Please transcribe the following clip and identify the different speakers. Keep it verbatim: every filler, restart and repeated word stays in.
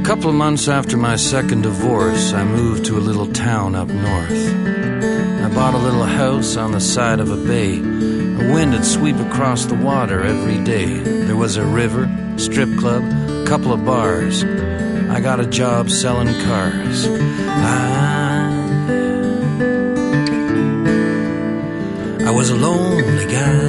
Speaker 1: couple of months after my second divorce, I moved to a little town up north. I bought a little house on the side of a bay. A wind would sweep across the water every day. There was a river, strip club, couple of bars. I got a job selling cars. I, I was a lonely guy.